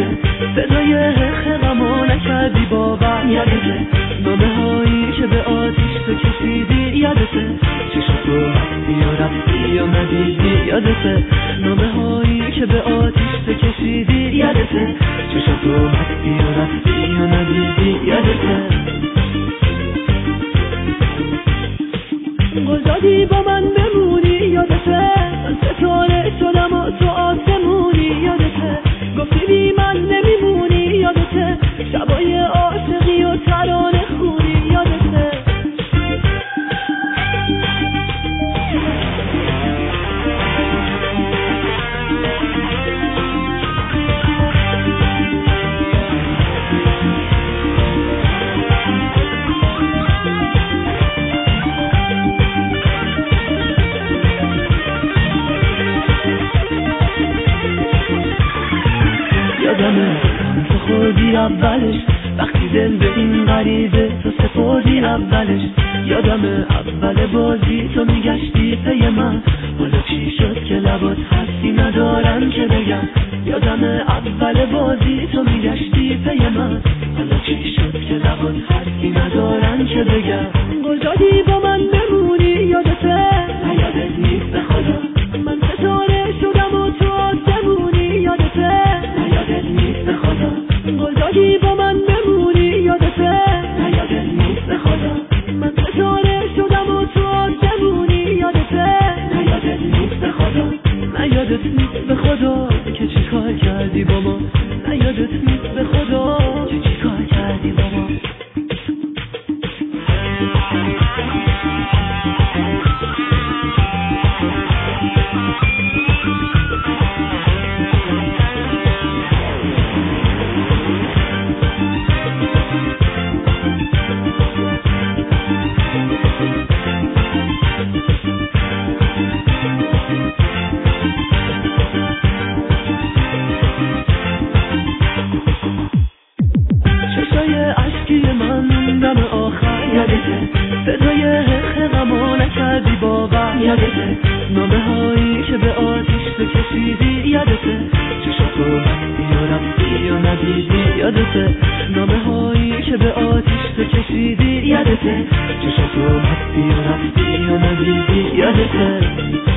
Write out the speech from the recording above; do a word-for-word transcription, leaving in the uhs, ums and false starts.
یادته صدای غمو نکردی باور، یادته نامه هایی که به آتیش تو کشیدی، یادته چشم تو رفتی و رفتی و ندیدی، یادته نامه هایی که به آتیش تو کشیدی، یادته چشم تو رفتی و رفتی و ندیدی، یادته قول دادی با من بمونی، یادته من ستاره شدم و تو آسمونی، یادته گفتی بی من نمیمونی، یادته شبای عاشقی و ترانه خونی، یادته یادمه تو خوردی اولش وقتی دل به این غریبه تو سپردی اولش، یادمه اول بازی تو میگشتی پی من، حالا چی شد که لبات حرفی ندارن که بگم، یادمه اول بازی تو میگشتی پی من، حالا چی شد که لبات حرفی ندارن که بگم، قول دادی با من بمونی، یادته نه یادت نیست به خدا من ستاره شدم و تو آسمونی، یادته نه یادت نیست به خدا قول دادی با من بمونی، یادته نه یادت نیست به خدا من ستاره شدم و تو آسمونی، یادته نه یادت نیست به خدا نه یادت نیست به خدا که چی کار کردی با ما، نه یادت نیست به خدا که چی کار کردی با ما. دم آخر یادته صدای غمو نکردی باور، یادته نامه هایی که به آتیش تو کشیدی، یادته چشم تو رفتی و رفتی و ندیدی، یادته نامه هایی که به آتیش تو کشیدی، یادته چشم تو رفتی و رفتی و ندیدی، یادته